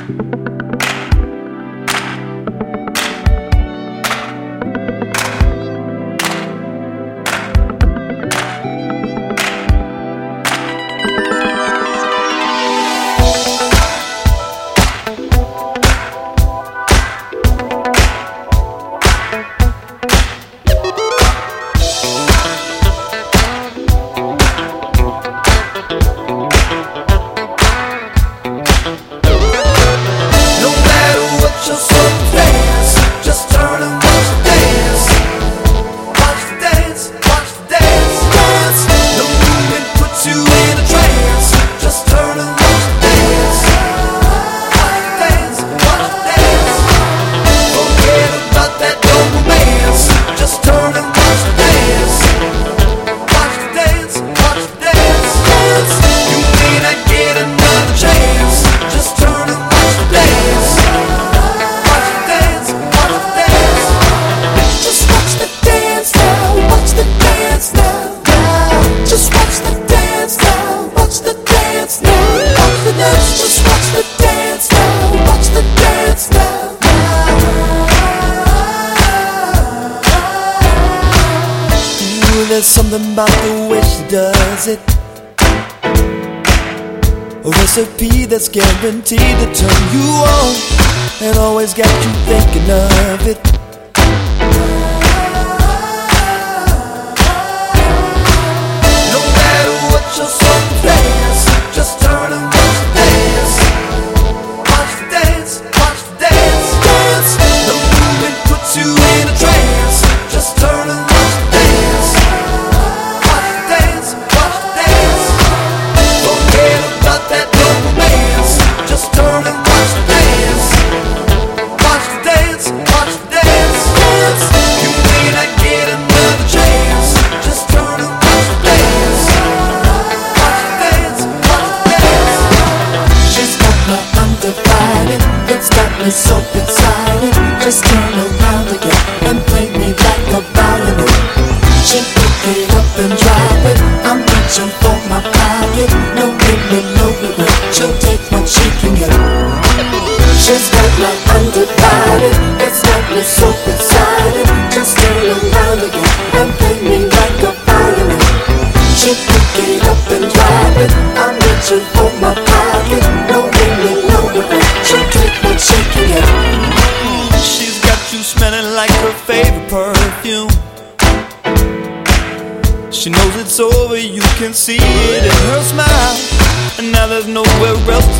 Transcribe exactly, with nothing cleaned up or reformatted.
There's something about the way she does it, a recipe that's guaranteed to turn you on and always got you thinking of it. No matter what your circumstance, just turn and watch the dance. Watch the dance, watch the dance, dance. The movement puts you in a trance. Just turn and watch the dance. It's so exciting, just turn around again and play me like a violin. She pick it up and drop it, I'm reaching for my pocket. No limit, no regret, she'll take what she can get. She's got my undivided, it's got me so excited. Just turn around again and play me like a violin. She pick it up and drop it, I'm reaching for my pocket. No limit, no regret, she'll take what she can get. She's got you smelling like her favorite perfume. She knows it's over, you can see it in her smile. And now there's nowhere else